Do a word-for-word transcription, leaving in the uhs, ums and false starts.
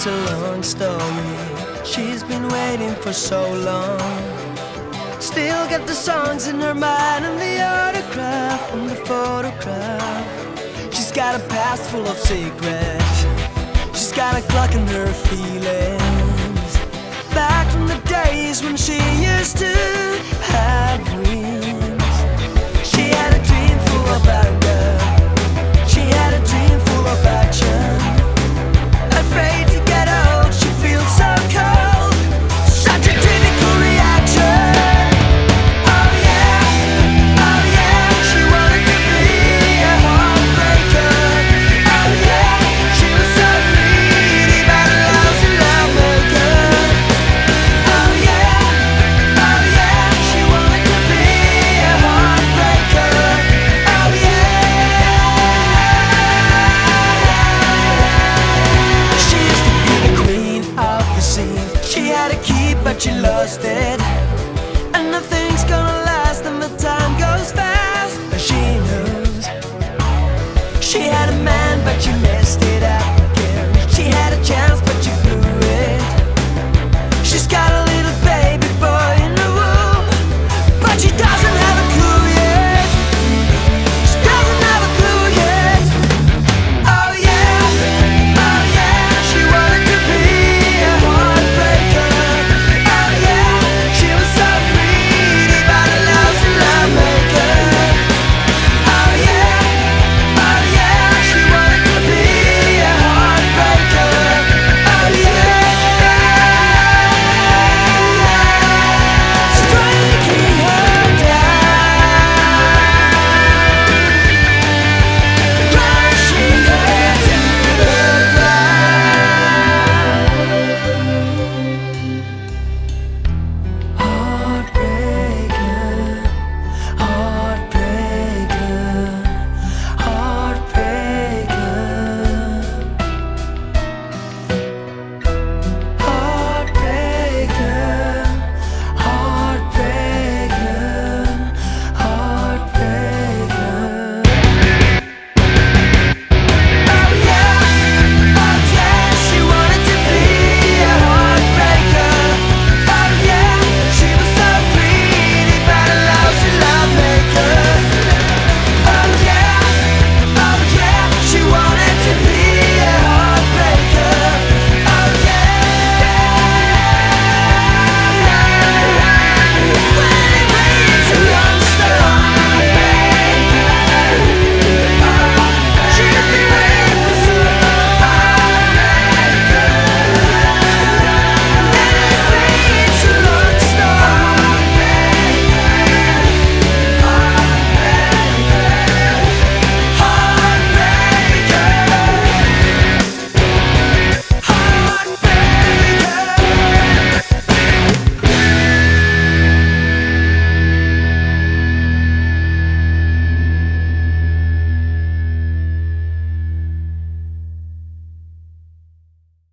it's a long story. She's been waiting for so long. Still got the songs in her mind and the autograph and the photograph. She's got a past full of secrets. She's got a clock in her feelings. Back from the days when she used to have dreams. She had a dream full of anger. She had a dream full of action. Afraid to get old, she feels so cold. Such a typical reaction. Oh yeah, oh yeah, she wanted to be a heartbreaker. Oh yeah, she was so greedy but a lousy lovemaker. Oh yeah, oh yeah, she wanted to be a heartbreaker. Oh yeah. She used to be the queen of the scene. She had a key but she lost it.